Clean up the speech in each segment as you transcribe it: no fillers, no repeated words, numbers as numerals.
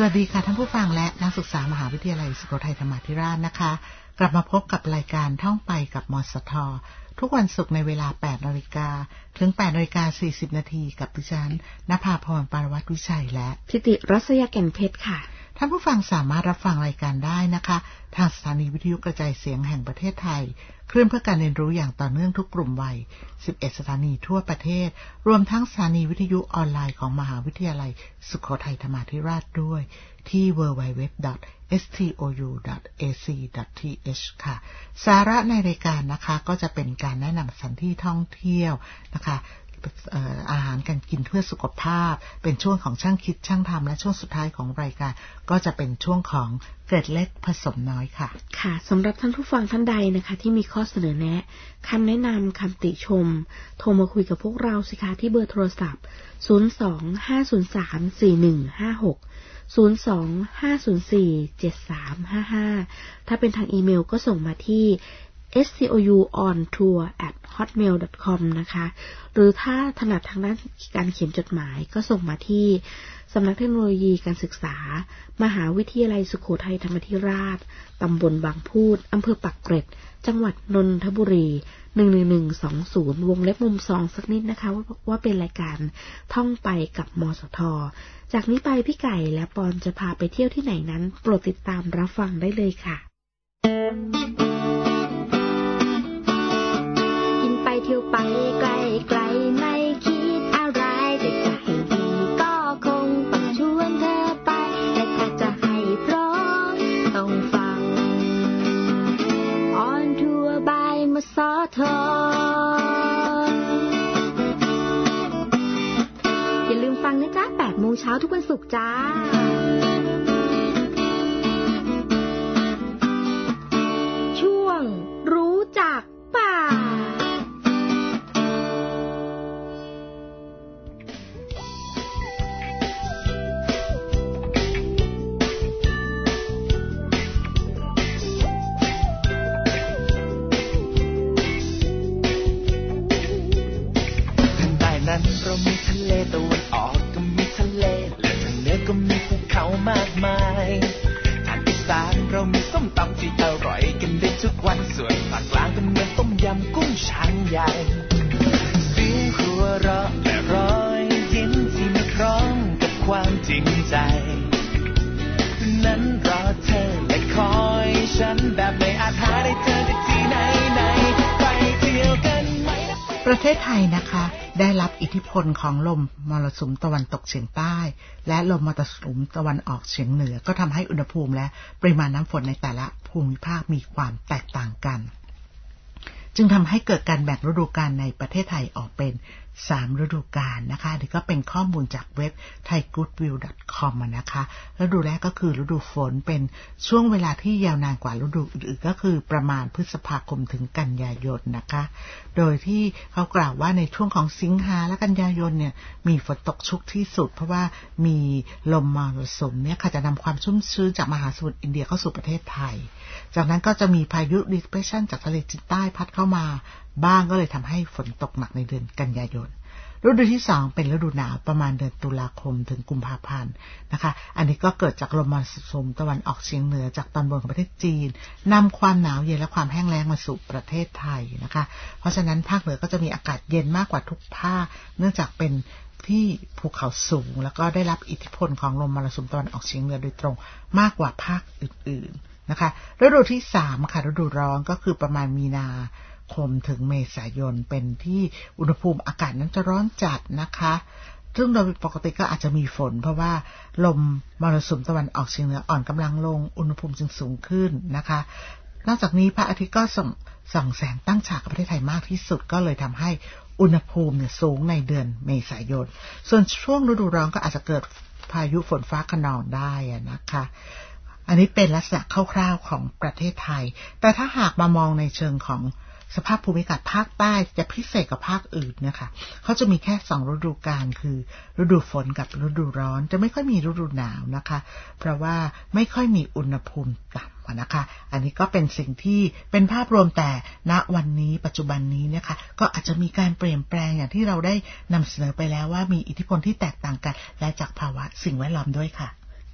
วัสดีค่ะท่านผู้ฟังและนักศึกษามหาวิทยาลัยสุโขทัยธรรมาธิราชนะคะกลับมาพบกับรายการท่องไปกับมสท.ทุกวันศุกร์ในเวลา 8:00 น.ถึง 8:40 น.กับดิฉันณภาพร ปารวัตรวิชัยและทิติรัศยาแก่นเพชรค่ะท่านผู้ฟังสามารถรับฟังรายการได้นะคะทางสถานีวิทยุกระจายเสียงแห่งประเทศไทยคลื่นเพื่อการเรียนรู้อย่างต่อเนื่องทุกกลุ่มวัย11 สถานีทั่วประเทศรวมทั้งสถานีวิทยุออนไลน์ของมหาวิทยาลัยสุโขทัยธรรมาธิราชด้วยที่ www.stou.ac.th ค่ะสาระในรายการนะคะก็จะเป็นการแนะนำสถานที่ท่องเที่ยวนะคะอาหารการกินเพื่อสุขภาพเป็นช่วงของช่างคิดช่างทำและช่วงสุดท้ายของรายการก็จะเป็นช่วงของเกร็ดเล็กผสมน้อยค่ะค่ะสำหรับท่านผู้ฟังท่านใดนะคะที่มีข้อเสนอแนะคำแนะนำคำติชมโทรมาคุยกับพวกเราสิคะที่เบอร์โทรศัพท์025034156 025047355ถ้าเป็นทางอีเมลก็ส่งมาที่scoontour@hotmail.com นะคะหรือถ้าถนัดทางด้านการเขียนจดหมายก็ส่งมาที่สำนักเทคโนโลยีการศึกษามหาวิทยาลัยสุโขทัยธรรมาธิราชตำบลบางพูดอำเภอปักเกร็ดจังหวัดนนทบุรี11120วงเล็บมุม2สักนิดนะคะว่าเป็นรายการท่องไปกับมสท.จากนี้ไปพี่ไก่และปอนจะพาไปเที่ยวที่ไหนนั้นโปรดติดตามรับฟังได้เลยค่ะเที่ยวไปไกลๆไม่คิดอะไรแต่จะให้ดีก็คงต้องชวนเธอไปแต่ถ้าจะให้พร้อมต้องฟังออนทัวร์บายมสท.อย่าลืมฟังนะจ๊ะ 8 โมงเช้าทุกวันศุกร์จ้าช่วงรู้จักป่าเรามีทะเลตะวันออกก็มีทะเลและทางเหนือก็มีภูเขามากมายทางอีสานเรามีส้มตำที่อร่อยกันได้ทุกวันส่วนภาคกลางก็เหมือนต้มยำกุ้งชางใหญ่เสียงหัวเราะและรอยยิ้มที่มาพร้อมกับความจริงใจนั้นรอเธอและคอยฉันแบบไม่อาจหาได้เจอได้ที่ไหนไปเที่ยวกันไหมประเทศไทยนะคะได้รับอิทธิพลของลมมรสุมตะวันตกเฉียงใต้และลมมรสุมตะวันออกเฉียงเหนือก็ทำให้อุณหภูมิและปริมาณน้ำฝนในแต่ละภูมิภาคมีความแตกต่างกันจึงทำให้เกิดการแบ่งฤดูกาลในประเทศไทยออกเป็น3ฤดูกาลนะคะนี่ก็เป็นข้อมูลจากเว็บ thaigoodwill.com นะคะฤดูแรกก็คือฤดูฝนเป็นช่วงเวลาที่ยาวนานกว่าฤดูอื่นๆก็คือประมาณพฤษภาคมถึงกันยายนนะคะโดยที่เขากล่าวว่าในช่วงของสิงหาและกันยายนเนี่ยมีฝนตกชุกที่สุดเพราะว่ามีลมมรสุมเนี่ยค่ะจะนำความชุ่มชื้นจากมหาสมุทรอินเดียเข้าสู่ประเทศไทยจากนั้นก็จะมีพายุ depression จากทะเลจีนใต้พัดเข้ามาบ้างก็เลยทำให้ฝนตกหนักในเดือนกันยายนฤดูที่2เป็นฤดูหนาวประมาณเดือนตุลาคมถึงกุมภาพันธ์นะคะอันนี้ก็เกิดจากลมมรสุมตะวันออกเฉียงเหนือจากตอนบนของประเทศจีนนำความหนาวเย็นและความแห้งแล้งมาสู่ประเทศไทยนะคะเพราะฉะนั้นภาคเหนือก็จะมีอากาศเย็นมากกว่าทุกภาคเนื่องจากเป็นที่ภูเขาสูงแล้วก็ได้รับอิทธิพลของลมมรสุมตะวันออกเฉียงเหนือโดยตรงมากกว่าภาคอื่นๆนะคะฤดูที่3ค่ะฤดูร้อนก็คือประมาณมีนาคมถึงเมษายนเป็นที่อุณหภูมิอากาศนั้นจะร้อนจัดนะคะซึ่งโดยปกติก็อาจจะมีฝนเพราะว่าลมมรสุมตะวันออกเฉียงเหนืออ่อนกำลังลงอุณหภูมิจึงสูงขึ้นนะคะนอกจากนี้พระอาทิตย์ก็ส่องแสงตั้งฉากกับประเทศไทยมากที่สุดก็เลยทำให้อุณหภูมิเนี่ยสูงในเดือนเมษายนส่วนช่วงฤดูร้อนก็อาจจะเกิดพายุฝนฟ้าคะนองได้นะคะอันนี้เป็นลักษณะคร่าวๆของประเทศไทยแต่ถ้าหากมามองในเชิงของสภาพภูมิอากาศภาคใต้จะพิเศษกับภาคอื่นนะคะเขาจะมีแค่2ฤดูกาลคือฤดูฝนกับฤดูร้อนจะไม่ค่อยมีฤดูหนาวนะคะเพราะว่าไม่ค่อยมีอุณหภูมิต่ำนะคะอันนี้ก็เป็นสิ่งที่เป็นภาพรวมแต่ณวันนี้ปัจจุบันนี้นะคะก็อาจจะมีการเปลี่ยนแปลงอย่างที่เราได้นำเสนอไปแล้วว่ามีอิทธิพลที่แตกต่างกันและจากภาวะสิ่งแวดล้อมด้วยค่ะ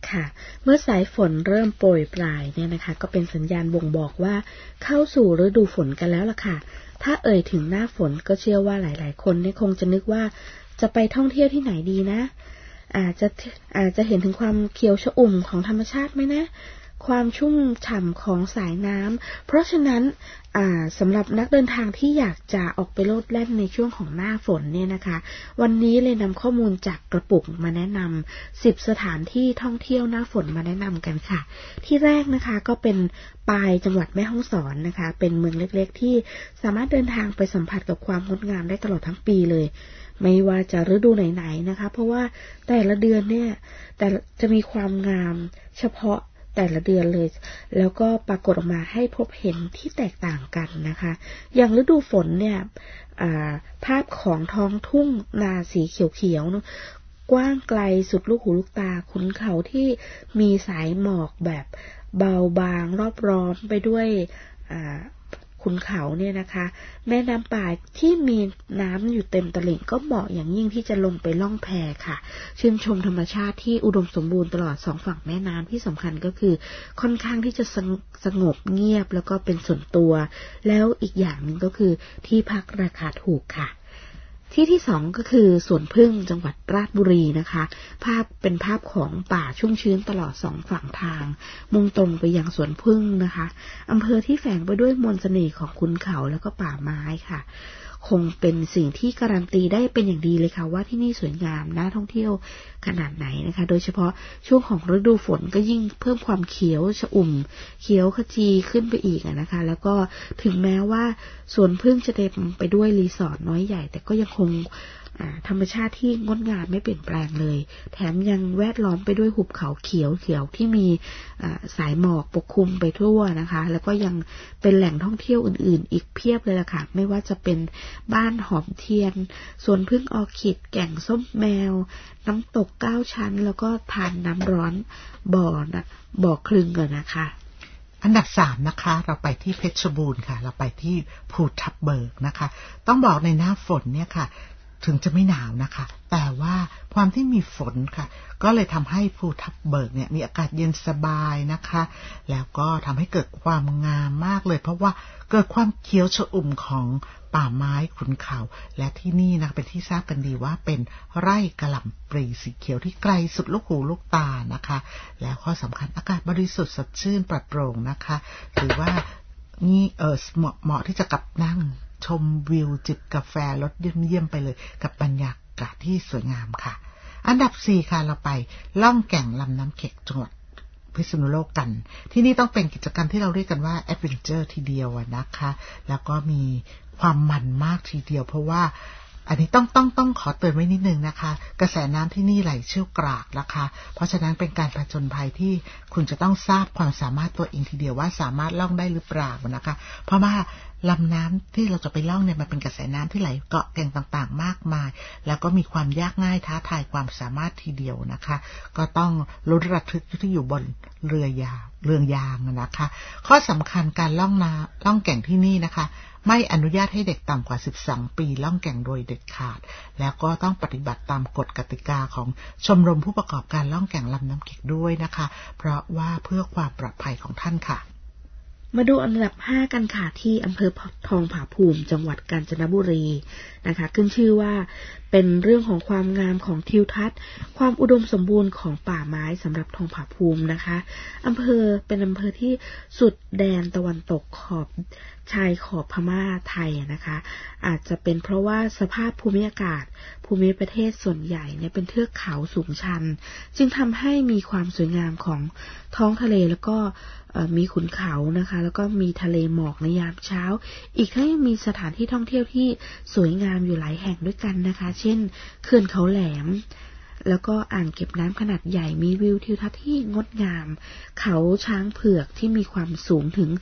ค่ะเมื่อสายฝนเริ่มโปรยปลายเนี่ยนะคะก็เป็นสัญญาณบ่งบอกว่าเข้าสู่ฤดูฝนกันแล้วล่ะค่ะถ้าเอ่ยถึงหน้าฝนก็เชื่อว่าหลายๆคนเนี่ยคงจะนึกว่าจะไปท่องเที่ยวที่ไหนดีนะอาจจะเห็นถึงความเขียวชอุ่มของธรรมชาติไหมนะความชุ่มฉ่ำของสายน้ำเพราะฉะนั้นสำหรับนักเดินทางที่อยากจะออกไปโลดแล่นในช่วงของหน้าฝนเนี่ยนะคะวันนี้เลยนำข้อมูลจากกระปุกมาแนะนำ10 สถานที่ท่องเที่ยวหน้าฝนมาแนะนำกันค่ะที่แรกนะคะก็เป็นปายจังหวัดแม่ฮ่องสอนนะคะเป็นเมืองเล็กๆที่สามารถเดินทางไปสัมผัสกับความงดงามได้ตลอดทั้งปีเลยไม่ว่าจะฤดูไหนๆนะคะเพราะว่าแต่ละเดือนเนี่ยแต่จะมีความงามเฉพาะแต่ละเดือนเลยแล้วก็ปรากฏออกมาให้พบเห็นที่แตกต่างกันนะคะอย่างฤดูฝนเนี่ยภาพของท้องทุ่งนาสีเขียวๆกว้างไกลสุดลูกหูลูกตาขุนเขาที่มีสายหมอกแบบเบาบางรอบร้อมไปด้วยขุนเขาเนี่ยนะคะแม่น้ำป่าที่มีน้ำอยู่เต็มตลิ่งก็เหมาะอย่างยิ่งที่จะลงไปล่องแพค่ะชื่นชมธรรมชาติที่อุดมสมบูรณ์ตลอด2ฝั่งแม่น้ำที่สำคัญก็คือค่อนข้างที่จะสงบเงียบแล้วก็เป็นส่วนตัวแล้วอีกอย่างนึงก็คือที่พักราคาถูกค่ะที่2ก็คือสวนผึ้งจังหวัดราชบุรีนะคะเป็นภาพของป่าชุ่มชื้นตลอด2ฝั่งทางมุ่งตรงไปยังสวนผึ้งนะคะอำเภอที่แฝงไปด้วยมนต์เสน่ห์ของขุนเขาแล้วก็ป่าไม้ค่ะคงเป็นสิ่งที่การันตีได้เป็นอย่างดีเลยค่ะว่าที่นี่สวยงามน่าท่องเที่ยวขนาดไหนนะคะโดยเฉพาะช่วงของฤดูฝนก็ยิ่งเพิ่มความเขียวชอุ่มเขียวขจีขึ้นไปอีกนะคะแล้วก็ถึงแม้ว่าสวนผึ้งจะเต็มไปด้วยรีสอร์ทน้อยใหญ่แต่ก็ยังคงธรรมชาติที่งดงามไม่เปลี่ยนแปลงเลยแถมยังแวดล้อมไปด้วยหุบเขาเขียวที่มีสายหมอกปกคลุมไปทั่วนะคะแล้วก็ยังเป็นแหล่งท่องเที่ยวอื่นๆอีกเพียบเลยล่ะค่ะไม่ว่าจะเป็นบ้านหอมเทียนสวนผึ้งออร์คิดแก่งส้มแมวน้ำตก9 ชั้นแล้วก็ทานน้ำร้อนบ่อคลึงกันนะคะอันดับ3นะคะเราไปที่เพชรบูรณ์ค่ะเราไปที่ภูทับเบิกนะคะต้องบอกในหน้าฝนเนี่ยค่ะถึงจะไม่หนาวนะคะแต่ว่าความที่มีฝนค่ะก็เลยทำให้ภูทับเบิกเนี่ยมีอากาศเย็นสบายนะคะแล้วก็ทำให้เกิดความงามมากเลยเพราะว่าเกิดความเขียวชอุ่มของป่าไม้ขุนเขาและที่นี่นะเป็นที่ทราบกันดีว่าเป็นไร่กะหล่ำปลีสีเขียวที่ไกลสุดลูกหูลูกตานะคะแล้วข้อสำคัญอากาศบริสุทธิ์สดชื่นปลอดโปร่งนะคะหรือว่านี่เหมาะที่จะกับนั่งชมวิวจิบกาแฟรสเยี่ยมๆไปเลยกับบรรยากาศที่สวยงามค่ะอันดับ4ค่ะเราไปล่องแก่งลำน้ำเข็กจังหวัดพิษณุโลกกันที่นี่ต้องเป็นกิจกรรมที่เราเรียกกันว่าแอดเวนเจอร์ทีเดียวนะคะแล้วก็มีความมันมากทีเดียวเพราะว่าอันนี้ต้องขอเตือนไว้นิดนึงนะคะกระแสน้ำที่นี่ไหลเชี่ยวกรากนะคะเพราะฉะนั้นเป็นการผจญภัยที่คุณจะต้องทราบความสามารถตัวเองทีเดียวว่าสามารถล่องได้หรือเปล่านะคะเพราะว่าลำน้ำที่เราจะไปล่องเนี่ยมันเป็นกระแสน้ำที่ไหลเกาะแก่งต่างๆมากมายแล้วก็มีความยากง่ายท้าทายความสามารถทีเดียวนะคะก็ต้องลุ้นระทึกที่อยู่บนเรือยางนะคะข้อสำคัญการล่องแก่งที่นี่นะคะไม่อนุญาตให้เด็กต่ำกว่า12 ปีล่องแก่งโดยเด็ดขาดแล้วก็ต้องปฏิบัติตามกฎกติกาของชมรมผู้ประกอบการล่องแก่งลำน้ำเข็กด้วยนะคะเพราะว่าเพื่อความปลอดภัยของท่านค่ะมาดูอันดับ5กันค่ะที่อำเภอทองผาภูมิจังหวัดกาญจนบุรีนะคะขึ้นชื่อว่าเป็นเรื่องของความงามของทิวทัศน์ความอุดมสมบูรณ์ของป่าไม้สำหรับทองผาภูมินะคะเป็นอำเภอที่สุดแดนตะวันตกชายขอบพม่าไทยนะคะอาจจะเป็นเพราะว่าสภาพภูมิอากาศภูมิประเทศส่วนใหญ่เนี่ยเป็นเทือกเขาสูงชันจึงทำให้มีความสวยงามของท้องทะเลแล้วก็มีขุนเขานะคะแล้วก็มีทะเลหมอกในยามเช้าอีกทั้งยังมีสถานที่ท่องเที่ยวที่สวยงามอยู่หลายแห่งด้วยกันนะคะเช่นเขื่อนเขาแหลมแล้วก็อ่างเก็บน้ำขนาดใหญ่มีวิวทิวทัศน์ที่งดงามเขาช้างเผือกที่มีความสูงถึง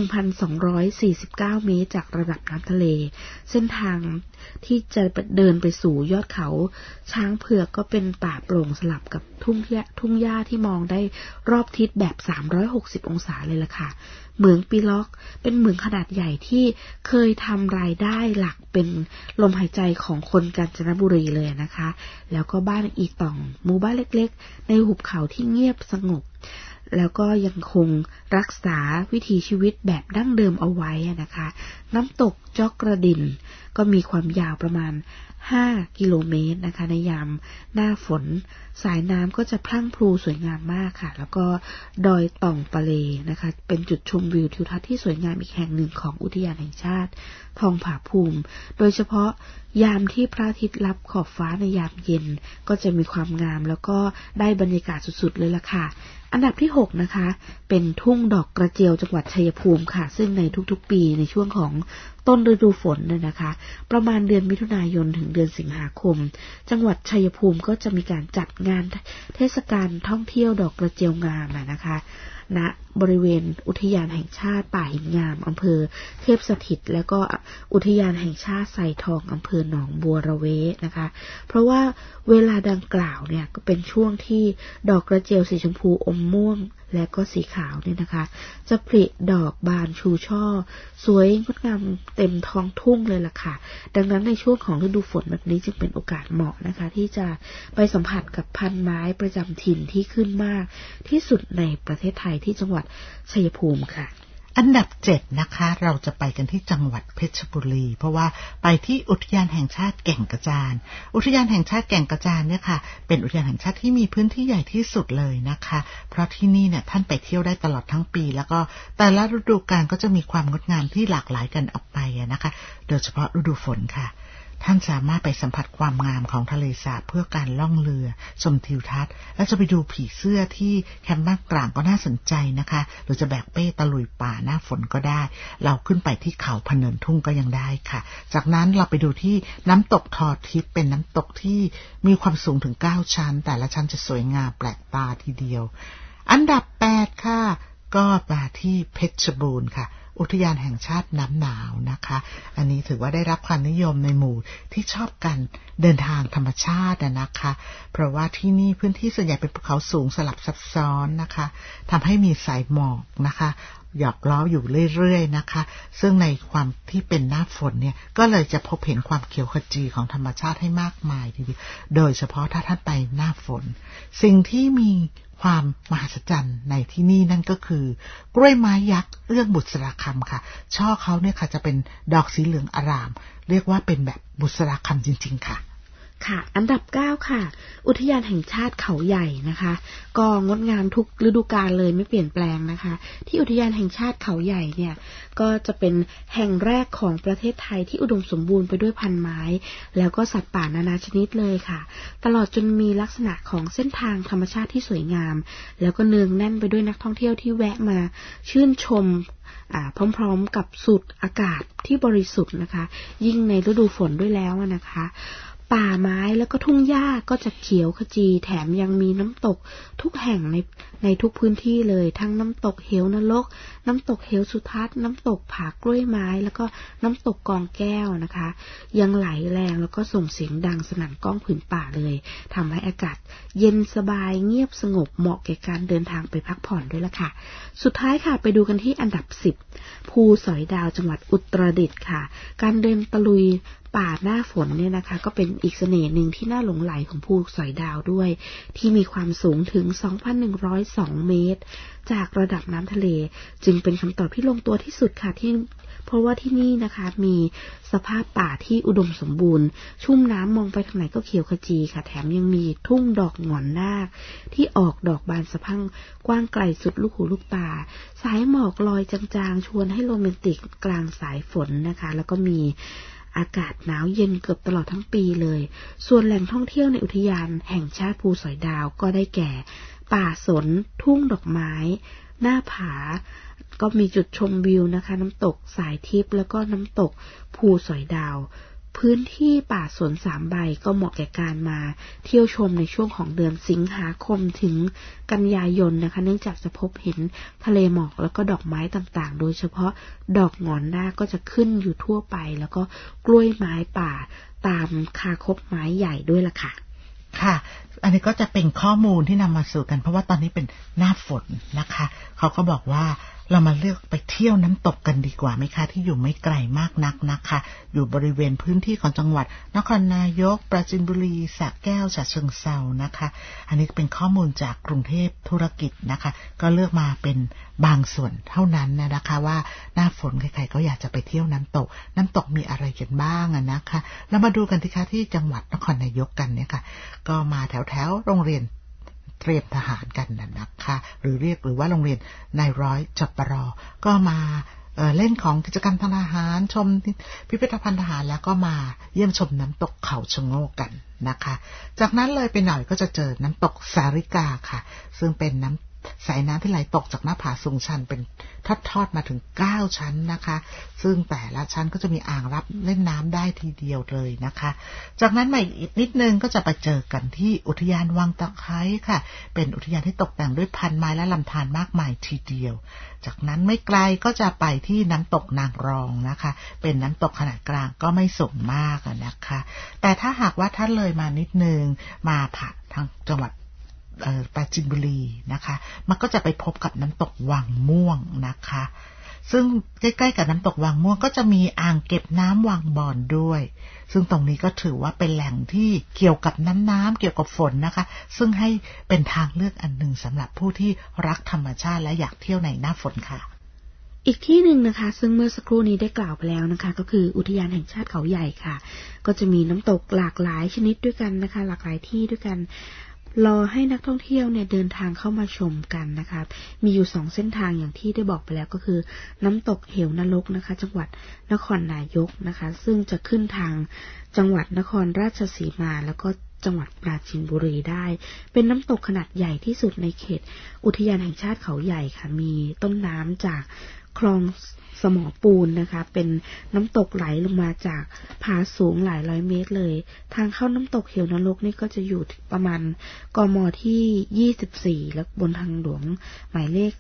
1,249 เมตรจากระดับน้ำทะเลเส้นทางที่จะเดินไปสู่ยอดเขาช้างเผือกก็เป็นป่าโปร่งสลับกับทุ่งหญ้าที่มองได้รอบทิศแบบ360 องศาเลยล่ะค่ะเหมืองปีล็อกเป็นเหมืองขนาดใหญ่ที่เคยทำรายได้หลักเป็นลมหายใจของคนกาญจนบุรีเลยนะคะแล้วก็บ้านอีต่องหมู่บ้านเล็กๆในหุบเขาที่เงียบสงบแล้วก็ยังคงรักษาวิถีชีวิตแบบดั้งเดิมเอาไว้นะคะน้ำตกจอกกระดินก็มีความยาวประมาณ5 กิโลเมตรนะคะในยามหน้าฝนสายน้ำก็จะพลั่งพลูสวยงามมากค่ะแล้วก็ดอยต่องปะเลนะคะเป็นจุดชมวิวทิวทัศน์ที่สวยงามอีกแห่งหนึ่งของอุทยานแห่งชาติทองผาภูมิโดยเฉพาะยามที่พระอาทิตย์ลับขอบฟ้าในยามเย็นก็จะมีความงามแล้วก็ได้บรรยากาศสุดๆเลยล่ะค่ะอันดับที่6นะคะเป็นทุ่งดอกกระเจียวจังหวัดชัยภูมิค่ะซึ่งในทุกๆปีในช่วงของต้นฤดูฝนเนี่ยนะคะประมาณเดือนมิถุนายนถึงเดือนสิงหาคมจังหวัดชัยภูมิก็จะมีการจัดงานเทศกาลท่องเที่ยวดอกกระเจียวงามนะคะณบริเวณอุทยานแห่งชาติป่าหินงามอำเภอเทพสถิตแล้วก็อุทยานแห่งชาติไซทองอำเภอหนองบัวระเวนะคะเพราะว่าเวลาดังกล่าวเนี่ยก็เป็นช่วงที่ดอกกระเจียวสีชมพูอมม่วงและก็สีขาวเนี่ยนะคะจะผลิดอกบานชูช่อสวยงดงามเต็มท้องทุ่งเลยล่ะค่ะดังนั้นในช่วงของฤดูฝนแบบนี้จึงเป็นโอกาสเหมาะนะคะที่จะไปสัมผัสกับพันไม้ประจำถิ่นที่ขึ้นมากที่สุดในประเทศไทยที่จังหวัดชัยภูมิค่ะอันดับ7นะคะเราจะไปกันที่จังหวัดเพชรบุรีเพราะว่าไปที่อุทยานแห่งชาติแก่งกระจานอุทยานแห่งชาติแก่งกระจานเนี่ยค่ะเป็นอุทยานแห่งชาติที่มีพื้นที่ใหญ่ที่สุดเลยนะคะเพราะที่นี่เนี่ยท่านไปเที่ยวได้ตลอดทั้งปีแล้วก็แต่ละฤดูกาลก็จะมีความงดงามที่หลากหลายกันออกไปนะคะโดยเฉพาะฤดูฝนค่ะท่านสามารถไปสัมผัสความงามของทะเลสาบเพื่อการล่องเรือชมทิวทัศน์และจะไปดูผีเสื้อที่แคมป์บ้านกลางก็น่าสนใจนะคะหรือจะแบกเป้ตะลุยป่าหน้าฝนก็ได้เราขึ้นไปที่เขาพะเนินทุ่งก็ยังได้ค่ะจากนั้นเราไปดูที่น้ำตกทอทิพย์เป็นน้ำตกที่มีความสูงถึง9ชั้นแต่ละชั้นจะสวยงามแปลกตาทีเดียวอันดับ8ค่ะก็มาที่เพชรบูรณ์ค่ะอุทยานแห่งชาติน้ำหนาวนะคะอันนี้ถือว่าได้รับความนิยมในหมู่ที่ชอบกันเดินทางธรรมชาตินะคะเพราะว่าที่นี่พื้นที่ส่วนใหญ่เป็นภูเขาสูงสลับซับซ้อนนะคะทำให้มีสายหมอกนะคะหยอกล้ออยู่เรื่อยๆนะคะซึ่งในความที่เป็นหน้าฝนเนี่ยก็เลยจะพบเห็นความเขียวขจีของธรรมชาติให้มากมายทีเดียวโดยเฉพาะถ้าท่านไปหน้าฝนสิ่งที่มีความมหัศจรรย์ในที่นี่นั่นก็คือกล้วยไม้ยักษ์เอื้องบุษราคำค่ะช่อเขาเนี่ยค่ะจะเป็นดอกสีเหลืองอร่ามเรียกว่าเป็นแบบบุษราคำจริงๆค่ะค่ะอันดับ9ค่ะอุทยานแห่งชาติเขาใหญ่นะคะก็งดงามทุกฤดูกาลเลยไม่เปลี่ยนแปลงนะคะที่อุทยานแห่งชาติเขาใหญ่เนี่ยก็จะเป็นแห่งแรกของประเทศไทยที่อุดมสมบูรณ์ไปด้วยพันไม้แล้วก็สัตว์ป่านานาชนิดเลยค่ะตลอดจนมีลักษณะของเส้นทางธรรมชาติที่สวยงามแล้วก็เนืองแน่นไปด้วยนักท่องเที่ยวที่แวะมาชื่นชมพร้อมๆกับสูดอากาศที่บริสุทธิ์นะคะยิ่งในฤดูฝนด้วยแล้วนะคะป่าไม้แล้วก็ทุ่งหญ้าก็จะเขียวขจีแถมยังมีน้ำตกทุกแห่งในทุกพื้นที่เลยทั้งน้ำตกเหวนรกน้ำตกเหวสุทัศน์น้ำตกผากล้วยไม้แล้วก็น้ำตกกองแก้วนะคะยังไหลแรงแล้วก็ส่งเสียงดังสนั่นก้องผืนป่าเลยทำให้อากาศเย็นสบายเงียบสงบเหมาะแก่การเดินทางไปพักผ่อนด้วยละค่ะสุดท้ายค่ะไปดูกันที่อันดับ10ภูสอยดาวจังหวัดอุตรดิตถ์ค่ะการเดินตะลุยป่าหน้าฝนเนี่ยนะคะก็เป็นอีกเสน่ห์หนึ่งที่น่าหลงใหลของภูสอยดาวด้วยที่มีความสูงถึง 2,102 เมตรจากระดับน้ำทะเลจึงเป็นคำตอบที่ลงตัวที่สุดค่ะเพราะว่าที่นี่นะคะมีสภาพป่าที่อุดมสมบูรณ์ชุ่มน้ำมองไปทางไหนก็เขียวขจีค่ะแถมยังมีทุ่งดอกหงอนนาคที่ออกดอกบานสะพรั่งกว้างไกลสุดลูกหูลูกตาสายหมอกลอยจางๆชวนให้โรแมนติกกลางสายฝนนะคะแล้วก็มีอากาศหนาวเย็นเกือบตลอดทั้งปีเลยส่วนแหล่งท่องเที่ยวในอุทยานแห่งชาติภูสอยดาวก็ได้แก่ป่าสนทุ่งดอกไม้หน้าผาก็มีจุดชมวิวนะคะน้ำตกสายทิพย์แล้วก็น้ำตกภูสอยดาวพื้นที่ป่าสวน3 ใบก็เหมาะแก่การมาเที่ยวชมในช่วงของเดือนสิงหาคมถึงกันยายนนะคะเนื่องจากจะพบเห็นทะเลหมอกแล้วก็ดอกไม้ต่างๆโดยเฉพาะดอกหงอนนาคก็จะขึ้นอยู่ทั่วไปแล้วก็กล้วยไม้ป่าตามคาคบไม้ใหญ่ด้วยล่ะค่ะค่ะอันนี้ก็จะเป็นข้อมูลที่นำมาสู่กันเพราะว่าตอนนี้เป็นหน้าฝนนะคะเขาก็บอกว่าเรามาเลือกไปเที่ยวน้ำตกกันดีกว่าไหมคะที่อยู่ไม่ไกลมากนักนะคะอยู่บริเวณพื้นที่ของจังหวัดนครนายกปราจีนบุรีสระแก้วฉะเชิงเทรานะคะอันนี้เป็นข้อมูลจากกรุงเทพธุรกิจนะคะก็เลือกมาเป็นบางส่วนเท่านั้นนะคะว่าหน้าฝนใครๆก็อยากจะไปเที่ยวน้ำตกมีอะไรกันบ้างนะคะแล้วมาดูกันที่ที่จังหวัดนครนายกกันเนี่ยค่ะก็มาแถวโรงเรียนเตรียมทหารกันนะคะหรือว่าโรงเรียนนายร้อยจปร.ก็มาเล่นของกิจกรรมทางทหารชมพิพิธภัณฑ์ทหารแล้วก็มาเยี่ยมชมน้ำตกเขาชะโงกกันนะคะจากนั้นเลยไปหน่อยก็จะเจอน้ำตกสาริกาค่ะซึ่งเป็นสายน้ำที่ไหลตกจากหน้าผาสูงชันเป็นทอดมาถึง9ชั้นนะคะซึ่งแต่ละชั้นก็จะมีอ่างรับเล่นน้ำได้ทีเดียวเลยนะคะจากนั้นมาอีกนิดนึงก็จะไปเจอกันที่อุทยานวังตะไคร้ค่ะเป็นอุทยานที่ตกแต่งด้วยพันไม้และลำธารมากมายทีเดียวจากนั้นไม่ไกลก็จะไปที่น้ำตกนางรองนะคะเป็นน้ำตกขนาดกลางก็ไม่สูงมากนะคะแต่ถ้าหากว่าท่านเลยมานิดนึงมาผ่านทางจังหวัดปราจีนบุรีนะคะมันก็จะไปพบกับน้ำตกวังม่วงนะคะซึ่งใกล้ๆกับน้ำตกวังม่วงก็จะมีอ่างเก็บน้ำวังบอนด้วยซึ่งตรงนี้ก็ถือว่าเป็นแหล่งที่เกี่ยวกับน้ำเกี่ยวกับฝนนะคะซึ่งให้เป็นทางเลือกอันหนึ่งสำหรับผู้ที่รักธรรมชาติและอยากเที่ยวในหน้าฝนค่ะอีกที่หนึ่งนะคะซึ่งเมื่อสักครู่นี้ได้กล่าวไปแล้วนะคะก็คืออุทยานแห่งชาติเขาใหญ่ค่ะก็จะมีน้ำตกหลากหลายชนิดด้วยกันนะคะหลากหลายที่ด้วยกันรอให้นักท่องเที่ยวเนี่ยเดินทางเข้ามาชมกันนะคะมีอยู่2เส้นทางอย่างที่ได้บอกไปแล้วก็คือน้ำตกเหวนรกนะคะจังหวัดนครนายกนะคะซึ่งจะขึ้นทางจังหวัดนครราชสีมาแล้วก็จังหวัดปราจีนบุรีได้เป็นน้ำตกขนาดใหญ่ที่สุดในเขตอุทยานแห่งชาติเขาใหญ่ค่ะมีต้นน้ำจากคลองสมอปูนนะคะเป็นน้ำตกไหลลงมาจากผาสูงหลายร้อยเมตรเลยทางเข้าน้ำตกเหวนรกนี่ก็จะอยู่ประมาณกม.ที่24แล้วบนทางหลวงหมายเลข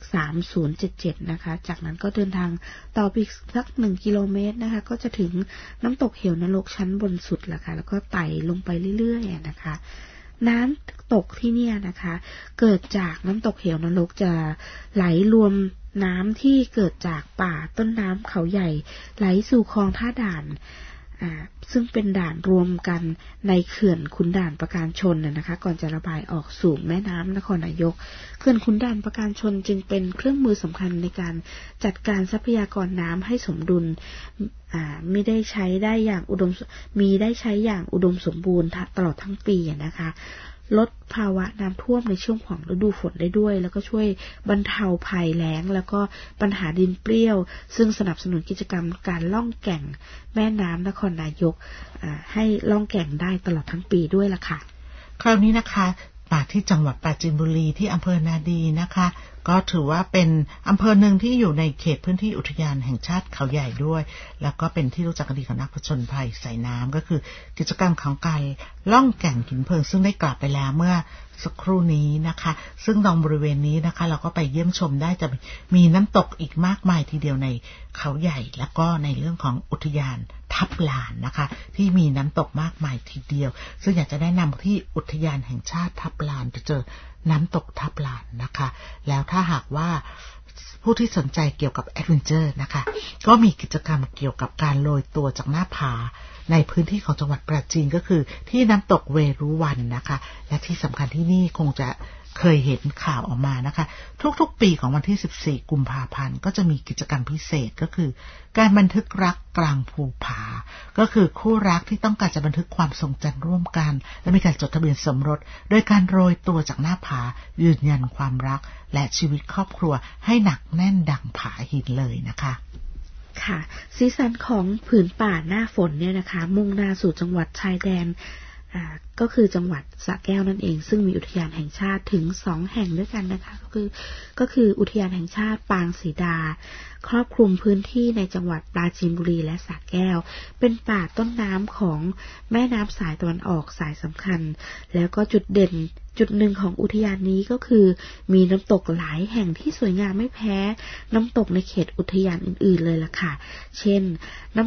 3077นะคะจากนั้นก็เดินทางต่อไปสัก1กิโลเมตรนะคะก็จะถึงน้ำตกเหวนรกชั้นบนสุดแล้วค่ะแล้วก็ไต่ลงไปเรื่อยๆนะคะน้ำตกที่เนี่ยนะคะเกิดจากน้ำตกเหวนรกจะไหลรวมน้ำที่เกิดจากป่าต้นน้ำเขาใหญ่ไหลสู่คลองท่าด่านซึ่งเป็นด่านรวมกันในเขื่อนขุนด่านประการชนนะคะก่อนจะระบายออกสู่แม่น้ำนครนายกเขื่อนขุนด่านประการชนจึงเป็นเครื่องมือสำคัญในการจัดการทรัพยากรน้ำให้สมดุลไม่ได้ใช้ได้อย่างอุดมสมบูรณ์ตลอดทั้งปีนะคะลดภาวะน้ำท่วมในช่วงของฤดูฝนได้ด้วยแล้วก็ช่วยบรรเทาภัยแล้งแล้วก็ปัญหาดินเปรี้ยวซึ่งสนับสนุนกิจกรรมการล่องแก่งแม่น้ำนครนายกให้ล่องแก่งได้ตลอดทั้งปีด้วยล่ะค่ะคราวนี้นะคะมาที่จังหวัดปราจีนบุรีที่อำเภอนาดีนะคะก็ถือว่าเป็นอำเภอหนึ่งที่อยู่ในเขตพื้นที่อุทยานแห่งชาติเขาใหญ่ด้วยแล้วก็เป็นที่รู้จักกันดีของนักผจญภัยสายน้ำก็คือกิจกรรมของการล่องแก่งหินเพลิงซึ่งได้กล่าวไปแล้วเมื่อสักครู่นี้นะคะซึ่งตรงบริเวณนี้นะคะเราก็ไปเยี่ยมชมได้จะมีน้ำตกอีกมากมายทีเดียวในเขาใหญ่แล้วก็ในเรื่องของอุทยานทับลานนะคะที่มีน้ำตกมากมายทีเดียวซึ่งอยากจะแนะนำที่อุทยานแห่งชาติทับลานจะเจอน้ำตกทับลานนะคะแล้วถ้าหากว่าผู้ที่สนใจเกี่ยวกับแอดเวนเจอร์นะคะก็มีกิจกรรมเกี่ยวกับการโรยตัวจากหน้าผาในพื้นที่ของจังหวัดปราจีนก็คือที่น้ำตกเวรุวันนะคะและที่สำคัญที่นี่คงจะเคยเห็นข่าวออกมานะคะทุกๆปีของวันที่14กุมภาพันธ์ก็จะมีกิจกรรมพิเศษก็คือการบันทึกรักกลางภูผาก็คือคู่รักที่ต้องการจะบันทึกความทรงจำร่วมกันและมีการจดทะเบียนสมรสโดยการโรยตัวจากหน้าผายืนยันความรักและชีวิตครอบครัวให้หนักแน่นดังผาหินเลยนะคะค่ะสีสันของผืนป่าหน้าฝนเนี่ยนะคะมุ่งหน้าสู่จังหวัดชายแดนก็คือจังหวัดสระแก้วนั่นเองซึ่งมีอุทยานแห่งชาติถึง2แห่งด้วยกันนะคะก็คืออุทยานแห่งชาติปางสีดาครอบคลุมพื้นที่ในจังหวัดปราจีนบุรีและสระแก้วเป็นป่าต้นน้ำของแม่น้ำสายตะวันออกสายสำคัญแล้วก็จุดเด่นจุดหนึ่งของอุทยานนี้ก็คือมีน้ำตกหลายแห่งที่สวยงามไม่แพ้น้ำตกในเขตอุทยานอื่นๆเลยล่ะค่ะเช่นน้ำตก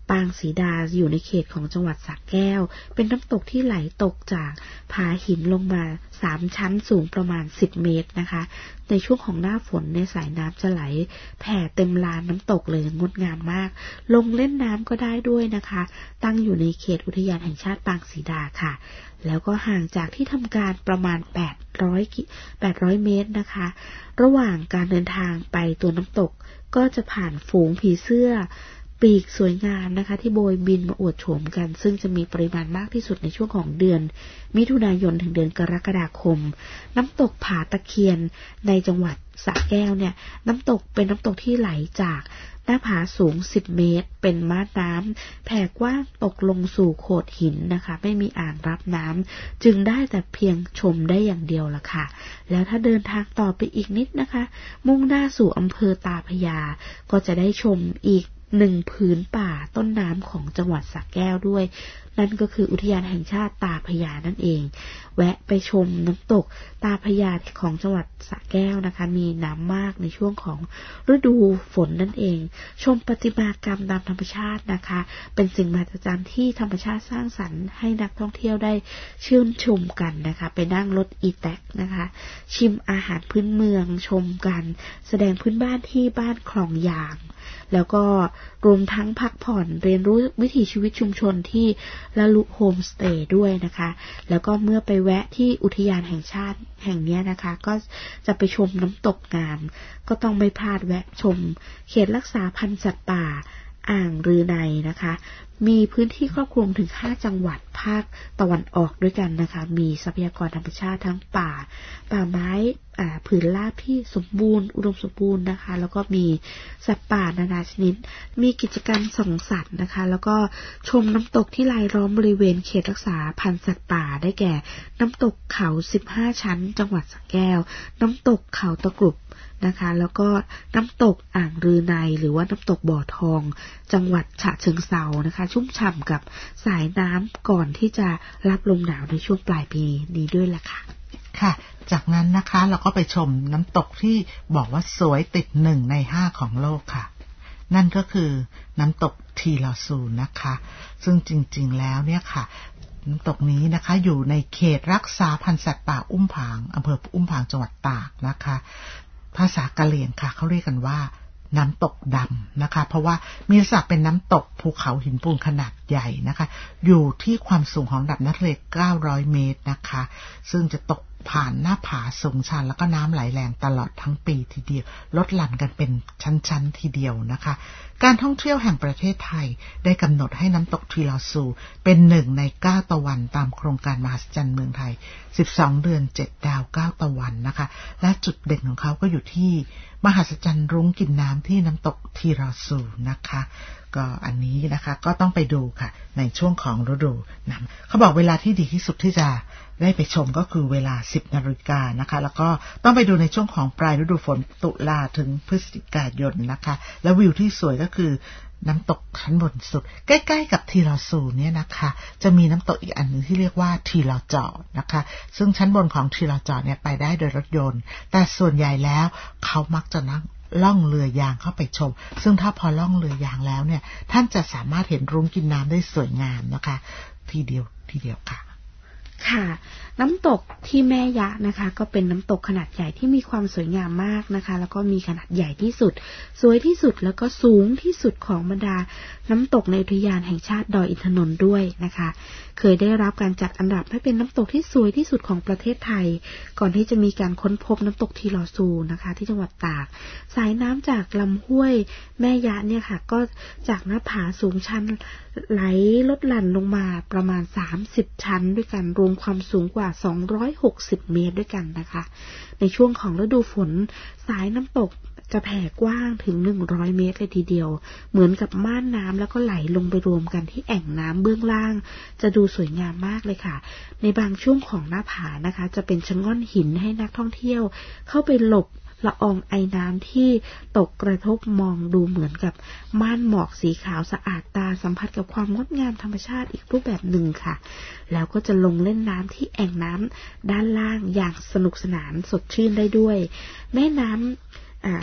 ปางสีดาอยู่ในเขตของจังหวัดสระแก้วเป็นน้ำตกที่ไหลตกจากผาหินลงมา3ชั้นสูงประมาณ10 เมตรนะคะในช่วงของหน้าฝนในสายน้ำจะไหลแผ่เต็มลานน้ำตกเลยงดงามมากลงเล่นน้ำก็ได้ด้วยนะคะตั้งอยู่ในเขตอุทยานแห่งชาติปางสีดาค่ะแล้วก็ห่างจากที่ทำการประมาณ800 เมตรนะคะระหว่างการเดินทางไปตัวน้ำตกก็จะผ่านฝูงผีเสื้อปีกสวยงามนะคะที่โบยบินมาอวดโฉมกันซึ่งจะมีปริมาณมากที่สุดในช่วงของเดือนมิถุนายนถึงเดือนกรกฎาคมน้ำตกผาตะเคียนในจังหวัดสระแก้วเนี่ยน้ำตกเป็นน้ำตกที่ไหลจากหน้าผาสูง10 เมตรเป็นม่านน้ำแผ่กว้างตกลงสู่โขดหินนะคะไม่มีอ่างรับน้ำจึงได้แต่เพียงชมได้อย่างเดียวละค่ะแล้วถ้าเดินทางต่อไปอีกนิดนะคะมุ่งหน้าสู่อำเภอตาพระยาก็จะได้ชมอีก1 ผืนป่าต้นน้ำของจังหวัดสระแก้วด้วยนั่นก็คืออุทยานแห่งชาติตาพระยานั่นเองแวะไปชมน้ำตกตาพระยาของจังหวัดสระแก้วนะคะมีน้ำมากในช่วงของฤดูฝนนั่นเองชมประติมากรรมตามธรรมชาตินะคะเป็นสิ่งมหัศจรรย์ที่ธรรมชาติสร้างสรรค์ให้นักท่องเที่ยวได้ชื่นชมกันนะคะไปนั่งรถอีแท็กนะคะชิมอาหารพื้นเมืองชมกันแสดงพื้นบ้านที่บ้านคลองยางแล้วก็รวมทั้งพักผ่อนเรียนรู้วิถีชีวิตชุมชนที่ละลุโฮมสเตย์ด้วยนะคะแล้วก็เมื่อไปแวะที่อุทยานแห่งชาติแห่งนี้นะคะก็จะไปชมน้ำตกงามก็ต้องไม่พลาดแวะชมเขตรักษาพันธุ์สัตว์ป่าอ่างรือในนะคะมีพื้นที่ครอบคลุมถึง5 จังหวัดภาคตะวันออกด้วยกันนะคะมีทรัพยากรธรรมชาติทั้งป่าไม้ผืนราบที่สมบูรณ์อุดมสมบูรณ์นะคะแล้วก็มีสัตว์ป่านานาชนิดมีกิจกรรมส่องสัตว์นะคะแล้วก็ชมน้ำตกที่รายล้อมบริเวณเขตรักษาพันธุ์สัตว์ป่าได้แก่น้ำตกเขา15 ชั้นจังหวัดสระแก้วน้ำตกเขาตะกรุบนะคะแล้วก็น้ำตกอ่างรือในหรือว่าน้ำตกบ่อทองจังหวัดฉะเชิงเทรานะคะชุ่มฉ่ำกับสายน้ำก่อนที่จะรับลมหนาวในช่วงปลายปีนี้ด้วยล่ะค่ะค่ะจากนั้นนะคะเราก็ไปชมน้ำตกที่บอกว่าสวยติด1 ใน 5ของโลกค่ะนั่นก็คือน้ำตกทีลอซูนะคะซึ่งจริงๆแล้วเนี่ยค่ะน้ำตกนี้นะคะอยู่ในเขตรักษาพันธุ์สัตว์ป่าอุ้มผางอำเภออุ้มผางจังหวัดตากนะคะภาษากะเหรี่ยงค่ะเขาเรียกกันว่าน้ำตกดำนะคะเพราะว่ามีลักษณะเป็นน้ำตกภูเขาหินปูนขนาดใหญ่นะคะอยู่ที่ความสูงของระดับน้ำทะเล900 เมตรนะคะซึ่งจะตกผ่านหน้าผาสูงชันแล้วก็น้ำไหลแรงตลอดทั้งปีทีเดียวลดหลั่นกันเป็นชั้นๆทีเดียวนะคะการท่องเที่ยวแห่งประเทศไทยได้กำหนดให้น้ำตกทีลอซูเป็น1 ใน 9 ตะวันตามโครงการมหัศจรรย์เมืองไทย12 เดือน 7 ดาว 9 ตะวันนะคะและจุดเด่นของเขาก็อยู่ที่มหัศจรรย์รุ้งกินน้ำที่น้ำตกทีลอซูนะคะก็อันนี้นะคะก็ต้องไปดูค่ะในช่วงของฤดูน้ำเขาบอกเวลาที่ดีที่สุดที่จะได้ไปชมก็คือเวลา 10 นาฬิกานะคะแล้วก็ต้องไปดูในช่วงของปลายฤดูฝนตุลาถึงพฤศจิกายนนะคะแล้ววิวที่สวยก็คือน้ำตกชั้นบนสุดใกล้ๆกับทีลอซูเนี่ยนะคะจะมีน้ำตกอีกอันนึงที่เรียกว่าทีลอจอนะคะซึ่งชั้นบนของทีลอจอเนี่ยไปได้โดยรถยนต์แต่ส่วนใหญ่แล้วเขามักจะนั่งล่องเรือยางเข้าไปชมซึ่งถ้าพอล่องเรือยางแล้วเนี่ยท่านจะสามารถเห็นรุ้งกินน้ำได้สวยงามนะคะทีเดียวค่ะค่ะน้ำตกที่แม่ยะนะคะก็เป็นน้ำตกขนาดใหญ่ที่มีความสวยงามมากนะคะแล้วก็มีขนาดใหญ่ที่สุดสวยที่สุดแล้วก็สูงที่สุดของบรรดาน้ำตกในอุทยานแห่งชาติดอยอินทนนท์ด้วยนะคะเคยได้รับการจัดอันดับให้เป็นน้ำตกที่สวยที่สุดของประเทศไทยก่อนที่จะมีการค้นพบน้ำตกทีลอซูนะคะที่จังหวัดตากสายน้ำจากลำห้วยแม่ยะเนี่ยค่ะก็จากหน้าผาสูงชันไหลลดหลั่นลงมาประมาณ30 ชั้นด้วยกันรวมความสูงกว่า260 เมตรด้วยกันนะคะในช่วงของฤดูฝนสายน้ำตกจะแผ่กว้างถึง100 เมตรเลยทีเดียวเหมือนกับม่านน้ำแล้วก็ไหลลงไปรวมกันที่แอ่งน้ำเบื้องล่างจะดูสวยงามมากเลยค่ะในบางช่วงของหน้าผานะคะจะเป็นชะง่อนหินให้นักท่องเที่ยวเข้าไปหลบละอองไอน้ำที่ตกกระทบมองดูเหมือนกับม่านหมอกสีขาวสะอาดตาสัมผัสกับความงดงามธรรมชาติอีกรูปแบบหนึ่งค่ะแล้วก็จะลงเล่นน้ำที่แอ่งน้ำด้านล่างอย่างสนุกสนานสดชื่นได้ด้วยแม่น้ำ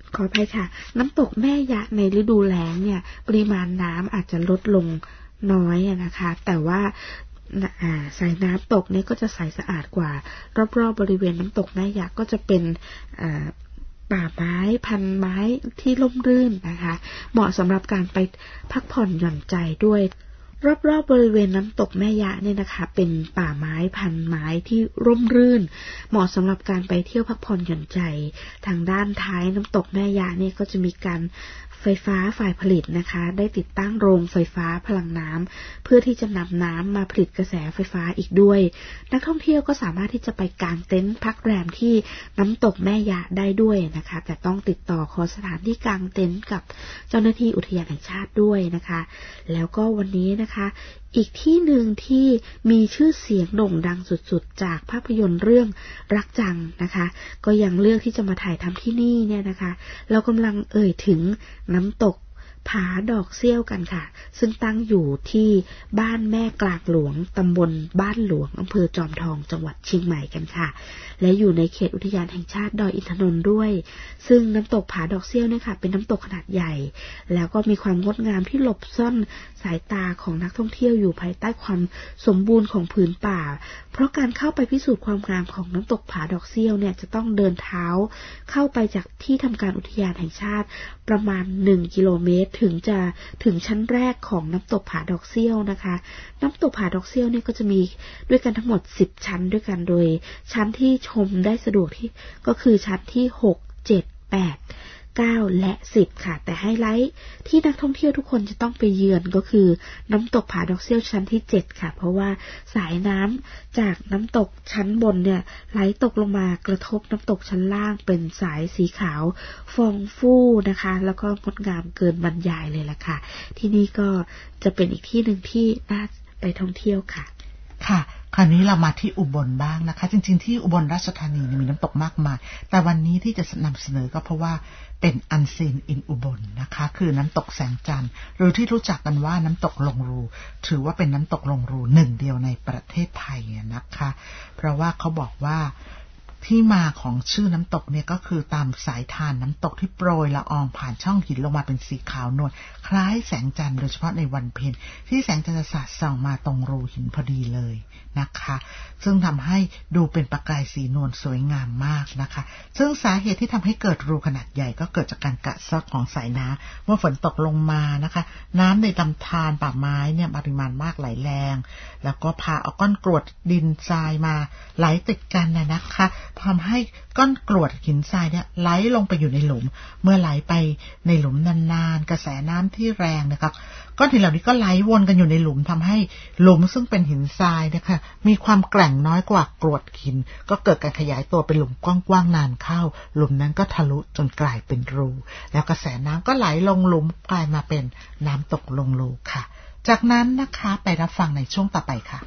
ขออภัยค่ะน้ำตกแม่ยะในฤดูแล้งเนี่ยปริมาณน้ำอาจจะลดลงน้อยนะคะแต่ว่าสายน้ำตกนี้ก็จะใสสะอาดกว่ารอบๆบริเวณน้ำตกแม่ยะก็จะเป็นป่าไม้พันไม้ที่ร่มรื่นนะคะเหมาะสำหรับการไปพักผ่อนหย่อนใจด้วยรอบๆบริเวณน้ำตกแม่ยะเนี่ยนะคะเป็นป่าไม้พันไม้ที่ร่มรื่นเหมาะสำหรับการไปเที่ยวพักผ่อนหย่อนใจทางด้านท้ายน้ำตกแม่ยะเนี่ยก็จะมีการไฟฟ้าฝ่ายผลิตนะคะได้ติดตั้งโรงไฟฟ้าพลังน้ำเพื่อที่จะนำน้ำมาผลิตกระแสไฟฟ้าอีกด้วยนักท่องเที่ยวก็สามารถที่จะไปกางเต็นท์พักแรมที่น้ำตกแม่ยะได้ด้วยนะคะแต่ต้องติดต่อขอสถานที่กางเต็นท์กับเจ้าหน้าที่อุทยานแห่งชาติด้วยนะคะแล้วก็วันนี้นะคะอีกที่หนึ่งที่มีชื่อเสียงโด่งดังสุดๆจากภาพยนตร์เรื่องรักจังนะคะก็ยังเลือกที่จะมาถ่ายทำที่นี่เนี่ยนะคะเรากำลังถึงน้ำตกผาดอกเซี่ยวกันค่ะซึ่งตั้งอยู่ที่บ้านแม่กลากหลวงตำบลบ้านหลวงอำเภอจอมทองจังหวัดเชียงใหม่กันค่ะและอยู่ในเขตอุทยานแห่งชาติดอยอินทนนท์ด้วยซึ่งน้ำตกผาดอกเซี่ยวเนี่ยค่ะเป็นน้ำตกขนาดใหญ่แล้วก็มีความงดงามที่หลบซ่อนสายตาของนักท่องเที่ยวอยู่ภายใต้ความสมบูรณ์ของผืนป่าเพราะการเข้าไปพิสูจน์ความงามของน้ำตกผาดอกเซี่ยวเนี่ยจะต้องเดินเท้าเข้าไปจากที่ทำการอุทยานแห่งชาติประมาณ1 กิโลเมตรถึงจะถึงชั้นแรกของน้ำตกผาดอกเซี่ยวนะคะน้ำตกผาดอกเซี่ยวเนี่ยก็จะมีด้วยกันทั้งหมด10ชั้นด้วยกันโดยชั้นที่ชมได้สะดวกที่ก็คือชั้นที่6 7 8 9 และ 10ค่ะแต่ไฮไลท์ที่นักท่องเที่ยวทุกคนจะต้องไปเยือนก็คือน้ำตกผาดอกเซี่ยวชั้นที่7ค่ะเพราะว่าสายน้ำจากน้ำตกชั้นบนเนี่ยไหลตกลงมากระทบน้ำตกชั้นล่างเป็นสายสีขาวฟองฟู่นะคะแล้วก็งดงามเกินบรรยายเลยล่ะค่ะที่นี่ก็จะเป็นอีกที่หนึ่งที่น่าไปท่องเที่ยวค่ะค่ะคราวนี้เรามาที่อุบลบ้างนะคะจริงๆที่อุบลราชธานีมีน้ำตกมากมายแต่วันนี้ที่จะนำเสนอก็เพราะว่าเป็นอันซีนอินอุบลนะคะคือน้ำตกแสงจันทร์หรือที่รู้จักกันว่าน้ำตกลงรูถือว่าเป็นน้ำตกลงรูหนึ่งเดียวในประเทศไทยนะคะเพราะว่าเขาบอกว่าที่มาของชื่อน้ำตกเนี่ยก็คือตามสายทานน้ำตกที่โปรยละอองผ่านช่องหินลงมาเป็นสีขาวนวลคล้ายแสงจันทร์โดยเฉพาะในวันเพ็ญที่แสงจันทร์สาดส่องมาตรงรูหินพอดีเลยนะคะซึ่งทำให้ดูเป็นประกายสีนวลสวยงามมากนะคะซึ่งสาเหตุที่ทำให้เกิดรูขนาดใหญ่ก็เกิดจากการกระซอกของสายน้ำเมื่อฝนตกลงมานะคะน้ำในลำธารป่าไม้เนี่ยปริมาณมากไหลแรงแล้วก็พาเอาก้อนกรวดดินทรายมาไหลติดกันนะคะทำให้ก้อนกรวดหินทรายเนี่ยไหลลงไปอยู่ในหลุมเมื่อไหลไปในหลุมนานๆกระแสน้ำที่แรงนะคะก้อนหินเหล่านี้ก็ไหลวนกันอยู่ในหลุมทำให้หลุมซึ่งเป็นหินทรายนะคะมีความแกร่งน้อยกว่ากรวดหินก็เกิดการขยายตัวเป็นหลุมกว้างๆนานเข้าหลุมนั้นก็ทะลุจนกลายเป็นรูแล้วกระแสน้ำก็ไหลลงหลุมกลายมาเป็นน้ำตกลงรูค่ะจากนั้นนะคะไปรับฟังในช่วงต่อไปค่ะ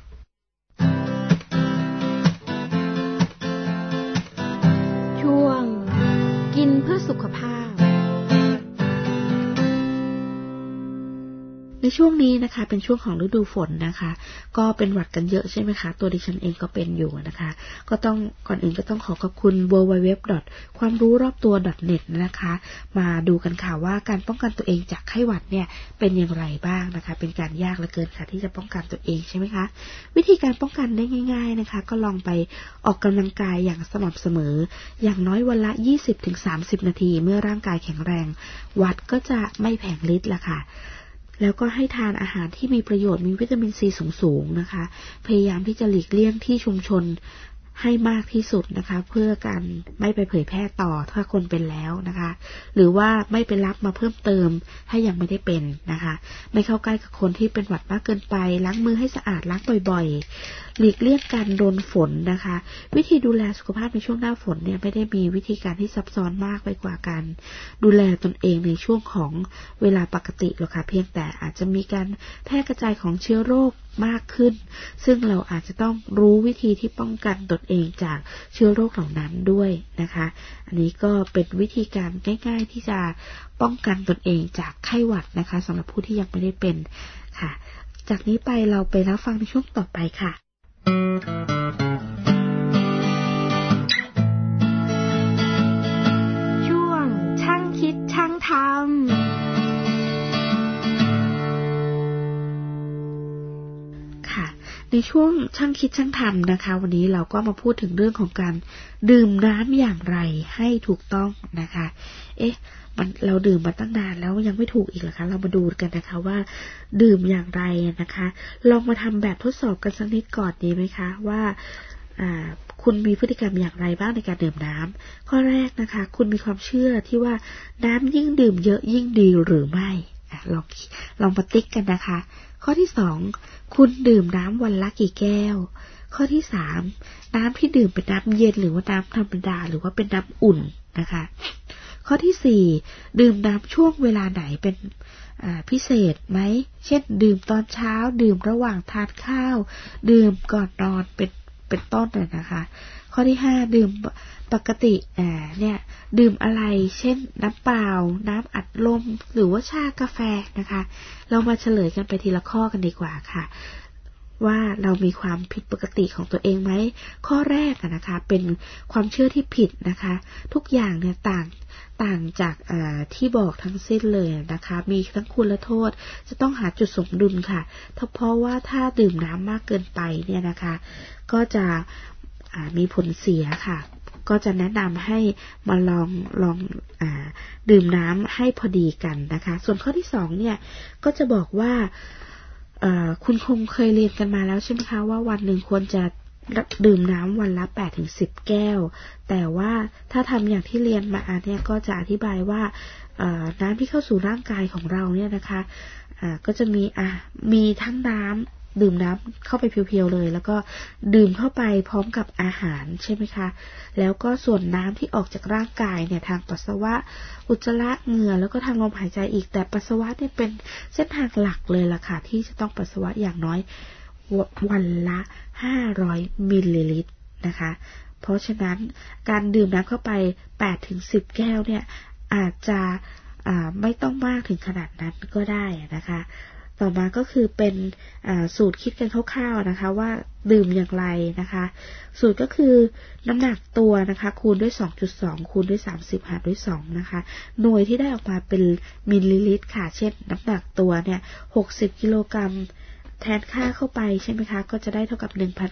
ช่วงกินเพื่อสุขภาพในช่วงนี้นะคะเป็นช่วงของฤดูฝนนะคะก็เป็นหวัดกันเยอะใช่ไหมคะตัวดิฉันเองก็เป็นอยู่นะคะก็ต้องก่อนอื่นก็ต้องขอบคุณ www.kwamrurobtow.net นะคะมาดูกันค่ะว่าการป้องกันตัวเองจากไข้หวัดเนี่ยเป็นอย่างไรบ้างนะคะเป็นการยากเหลือเกินค่ะที่จะป้องกันตัวเองใช่ไหมคะวิธีการป้องกันได้ง่ายๆนะคะก็ลองไปออกกำลังกายอย่างสม่ำเสมออย่างน้อยวันละ 20-30 นาทีเมื่อร่างกายแข็งแรงหวัดก็จะไม่แผงฤทธิ์ละค่ะแล้วก็ให้ทานอาหารที่มีประโยชน์มีวิตามินซีสูงๆนะคะพยายามที่จะหลีกเลี่ยงที่ชุมชนให้มากที่สุดนะคะเพื่อการไม่ไปเผยแพร่ต่อถ้าคนเป็นแล้วนะคะหรือว่าไม่ไปรับมาเพิ่มเติมถ้ายังไม่ได้เป็นนะคะไม่เข้าใกล้กับคนที่เป็นหวัดมากเกินไปล้างมือให้สะอาดล้างบ่อยๆหลีกเลี่ยงการโดนฝนนะคะวิธีดูแลสุขภาพในช่วงหน้าฝนเนี่ยไม่ได้มีวิธีการที่ซับซ้อนมากไปกว่าการดูแลตนเองในช่วงของเวลาปกติหรอกค่ะเพียงแต่อาจจะมีการแพร่กระจายของเชื้อโรคมากขึ้นซึ่งเราอาจจะต้องรู้วิธีที่ป้องกันตนเองจากเชื้อโรคเหล่านั้นด้วยนะคะอันนี้ก็เป็นวิธีการง่ายๆที่จะป้องกันตนเองจากไข้หวัดนะคะสำหรับผู้ที่ยังไม่ได้เป็นค่ะจากนี้ไปเราไปรับฟังในช่วงต่อไปค่ะช่วงช่างคในช่วงช่างคิดช่างทำนะคะวันนี้เราก็มาพูดถึงเรื่องของการดื่มน้ำอย่างไรให้ถูกต้องนะคะเราดื่มมาตั้งนานแล้วยังไม่ถูกอีกเหรอคะเรามาดูกันนะคะว่าดื่มอย่างไรนะคะลองมาทำแบบทดสอบกันสักนิดก่อนดีไหมคะว่าคุณมีพฤติกรรมอย่างไรบ้างในการดื่มน้ำข้อแรกนะคะคุณมีความเชื่อที่ว่าน้ำยิ่งดื่มเยอะยิ่งดีหรือไม่ลองมาติ๊กกันนะคะข้อที่2คุณดื่มน้ำวันละกี่แก้วข้อที่3น้ำที่ดื่มเป็นน้ำเย็นหรือว่าน้ำธรรมดาหรือว่าเป็นน้ำอุ่นนะคะข้อที่4ดื่มน้ำช่วงเวลาไหนเป็นพิเศษไหมเช่นดื่มตอนเช้าดื่มระหว่างทานข้าวดื่มก่อนนอนเป็นต้นนะคะข้อที่5ดื่มปกติเนี่ยดื่มอะไรเช่นน้ำเปล่าน้ำอัดลมหรือว่าชากาแฟนะคะเรามาเฉลยกันไปทีละข้อกันดีกว่าค่ะว่าเรามีความผิดปกติของตัวเองไหมข้อแรกนะคะเป็นความเชื่อที่ผิดนะคะทุกอย่างเนี่ยต่างจากที่บอกทั้งสิ้นเลยนะคะมีทั้งคุณและโทษจะต้องหาจุดสมดุลค่ะเพราะว่าถ้าดื่มน้ำมากเกินไปเนี่ยนะคะก็จะมีผลเสียค่ะก็จะแนะนำให้มาลองดื่มน้ำให้พอดีกันนะคะส่วนข้อที่2เนี่ยก็จะบอกว่าคุณคงเคยเรียนกันมาแล้วใช่ไหมคะว่าวันหนึ่งควรจะดื่มน้ำวันละ 8-10 แก้วแต่ว่าถ้าทำอย่างที่เรียนมาเนี่ยก็จะอธิบายว่าน้ำที่เข้าสู่ร่างกายของเราเนี่ยนะคะก็จะมีทั้งน้ำดื่มน้ำเข้าไปเพียวๆเลยแล้วก็ดื่มเข้าไปพร้อมกับอาหารใช่ไหมคะแล้วก็ส่วนน้ำที่ออกจากร่างกายเนี่ยทางปัสสาวะอุจจาระเหงื่อแล้วก็ทางลมหายใจอีกแต่ปัสสาวะเนี่ยเป็นเส้นทางหลักเลยล่ะค่ะที่จะต้องปัสสาวะอย่างน้อยวันละ500มิลลิลิตรนะคะเพราะฉะนั้นการดื่มน้ำเข้าไป 8-10 แก้วเนี่ยอาจจะไม่ต้องมากถึงขนาดนั้นก็ได้นะคะต่อมาก็คือเป็นสูตรคิดกันคร่าวๆนะคะว่าดื่มอย่างไรนะคะสูตรก็คือน้ำหนักตัวนะคะคูณด้วย 2.2 คูณด้วย30หารด้วย2นะคะหน่วยที่ได้ออกมาเป็นมิลลิลิตรค่ะเช่นน้ำหนักตัวเนี่ย60กิโลกรัมแทนค่าเข้าไปใช่ไหมคะก็จะได้เท่ากับ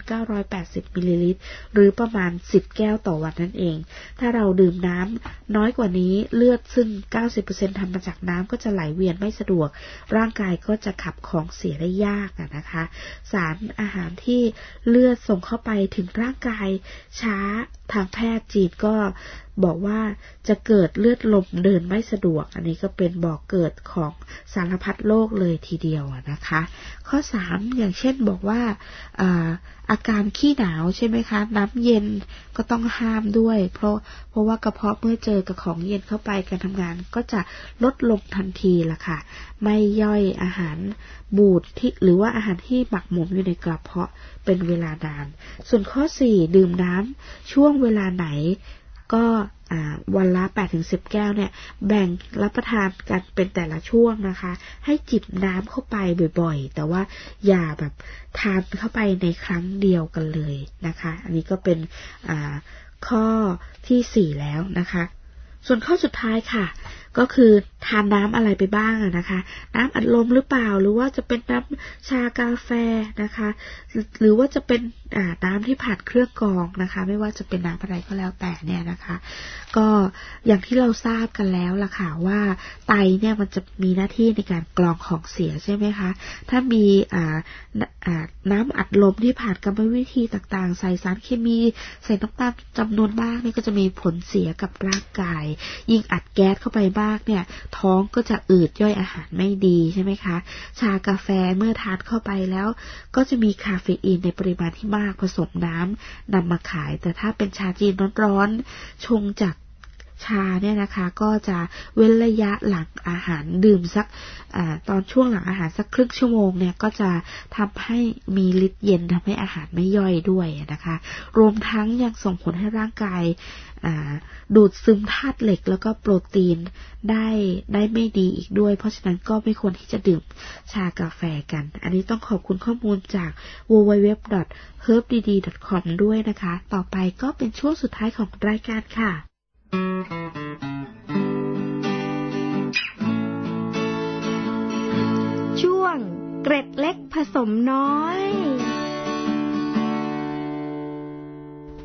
1,980 มิลลิลิตรหรือประมาณ10แก้วต่อวันนั่นเองถ้าเราดื่มน้ำน้อยกว่านี้เลือดซึ่ง 90% ทำมาจากน้ำก็จะไหลเวียนไม่สะดวกร่างกายก็จะขับของเสียได้ยากนะคะสารอาหารที่เลือดส่งเข้าไปถึงร่างกายช้าทางแพทย์จีนก็บอกว่าจะเกิดเลือดลมเดินไม่สะดวกอันนี้ก็เป็นบ่อกเกิดของสารพัดโรคเลยทีเดียวนะคะข้อ3อย่างเช่นบอกว่าอาการขี้หนาวใช่ไหมคะน้ำเย็นก็ต้องห้ามด้วยเพราะว่ากระเพาะเมื่อเจอกับของเย็นเข้าไปการทำงานก็จะลดลงทันทีล่ะค่ะไม่ย่อยอาหารบูดที่หรือว่าอาหารที่หมักหมมอยู่ในกระเพาะเป็นเวลานานส่วนข้อ4ดื่มน้ำช่วงเวลาไหนก็วันละ 8-10 แก้วเนี่ยแบ่งรับประทานกันเป็นแต่ละช่วงนะคะให้จิบน้ำเข้าไปบ่อยๆแต่ว่าอย่าแบบทานเข้าไปในครั้งเดียวกันเลยนะคะอันนี้ก็เป็นข้อที่4แล้วนะคะส่วนข้อสุดท้ายค่ะก็คือทานน้ำอะไรไปบ้างนะคะน้ำอัดลมหรือเปล่าหรือว่าจะเป็นน้ำชากาแฟนะคะหรือว่าจะเป็นน้ำที่ผ่านเครื่องกรองนะคะไม่ว่าจะเป็นน้ำอะไรก็แล้วแต่เนี่ยนะคะก็อย่างที่เราทราบกันแล้วล่ะค่ะว่าไตเนี่ยมันจะมีหน้าที่ในการกรองของเสียใช่ไหมคะถ้ามีน้ำอัดลมที่ผ่านกรรมวิธีต่างๆใส่สารเคมีใส่น้ำตาลจำนวนมากนี่ก็จะมีผลเสียกับร่างกายยิ่งอัดแก๊สเข้าไปมากเนี่ยท้องก็จะอืดย่อยอาหารไม่ดีใช่ไหมคะชากาแฟเมื่อทานเข้าไปแล้วก็จะมีคาเฟอีนในปริมาณที่มากผสมน้ำนำมาขายแต่ถ้าเป็นชาจีนร้อนๆชงจากชาเนี่ยนะคะก็จะเว้นระยะหลังอาหารดื่มสักตอนช่วงหลังอาหารสักครึ่งชั่วโมงเนี่ยก็จะทำให้มีฤทธิ์เย็นทำให้อาหารไม่ย่อยด้วยนะคะรวมทั้งยังส่งผลให้ร่างกายดูดซึมธาตุเหล็กแล้วก็โปรตีนได้ไม่ดีอีกด้วยเพราะฉะนั้นก็ไม่ควรที่จะดื่มชากาแฟกันอันนี้ต้องขอบคุณข้อมูลจาก www.herbdd.com ด้วยนะคะต่อไปก็เป็นช่วงสุดท้ายของรายการค่ะช่วงเกร็ดเล็กผสมน้อย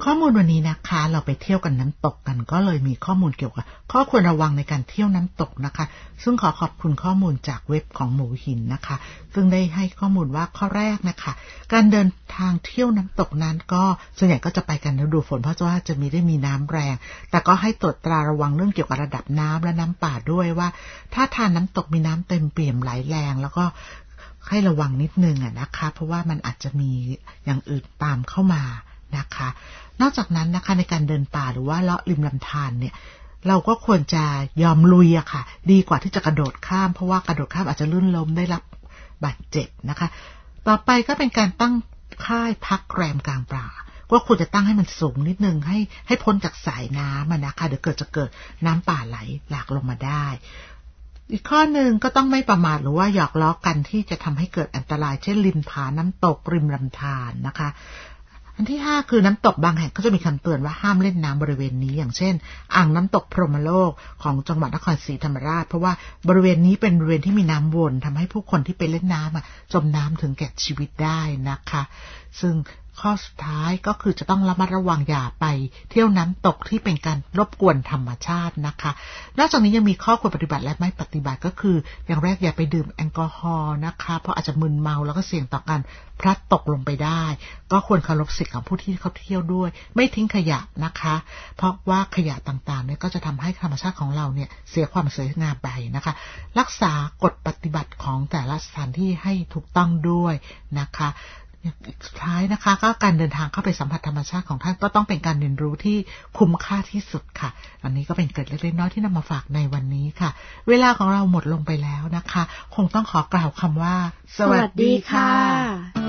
ข้อมูลวันนี้นะคะเราไปเที่ยวกันน้ำตกกันก็เลยมีข้อมูลเกี่ยวกับข้อควรระวังในการเที่ยวน้ำตกนะคะซึ่งขอบคุณข้อมูลจากเว็บของหมูหินนะคะซึ่งได้ให้ข้อมูลว่าข้อแรกนะคะการเดินทางเที่ยวน้ำตกนั้นก็ส่วนใหญ่ก็จะไปกันฤดูฝนเพราะว่าจะมีน้ำแรงแต่ก็ให้ตรวจตราระวังเรื่องเกี่ยวกับระดับน้ำและน้ำป่าด้วยว่าถ้าทานน้ำตกมีน้ำเต็มเปี่ยมไหลแรงแล้วก็ให้ระวังนิดนึงนะคะเพราะว่ามันอาจจะมีอย่างอื่นตามเข้ามานะคะนอกจากนั้นนะคะในการเดินป่าหรือว่าเลาะริมลำธารเนี่ยเราก็ควรจะยอมลุยอะค่ะดีกว่าที่จะกระโดดข้ามเพราะว่ากระโดดข้ามอาจจะลื่นล้มได้รับบาดเจ็บนะคะต่อไปก็เป็นการตั้งค่ายพักแรมกลางป่าก็ควรจะตั้งให้มันสูงนิดนึงให้พ้นจากสายน้ำนะคะเดี๋ยวจะเกิดน้ำป่าไหลหลากลงมาได้อีกข้อหนึ่งก็ต้องไม่ประมาทหรือว่าหยอกล้อกันที่จะทำให้เกิดอันตรายเช่นริมผาน้ำตกริมลำธารนะคะอันที่5คือน้ำตกบางแห่งก็จะมีคำเตือนว่าห้ามเล่นน้ำบริเวณนี้อย่างเช่นอ่างน้ำตกพรหมโลกของจังหวัดนครศรีธรรมราชเพราะว่าบริเวณนี้เป็นบริเวณที่มีน้ำวนทำให้ผู้คนที่ไปเล่นน้ำจมน้ำถึงแก่ชีวิตได้นะคะซึ่งข้อสุดท้ายก็คือจะต้องระมัดระวังอย่าไปเที่ยวน้ำตกที่เป็นการรบกวนธรรมชาตินะคะนอกจากนี้ยังมีข้อควรปฏิบัติและไม่ปฏิบัติก็คืออย่างแรกอย่าไปดื่มแอลกอฮอล์นะคะเพราะอาจจะมึนเมาแล้วก็เสี่ยงต่อการพลัดตกลงไปได้ก็ควรเคารพสิทธิของผู้ที่เขาเที่ยวด้วยไม่ทิ้งขยะนะคะเพราะว่าขยะต่างๆเนี่ยก็จะทำให้ธรรมชาติของเราเนี่ยเสียความสวยงามไปนะคะรักษากฎปฏิบัติของแต่ละสถานที่ให้ถูกต้องด้วยนะคะสุดท้ายนะคะก็การเดินทางเข้าไปสัมผัสธรรมชาติของท่านก็ต้องเป็นการเรียนรู้ที่คุ้มค่าที่สุดค่ะอันนี้ก็เป็นเกร็ดเล็กๆน้อยที่นำมาฝากในวันนี้ค่ะเวลาของเราหมดลงไปแล้วนะคะคงต้องขอกล่าวคำว่าสวัสดีค่ะ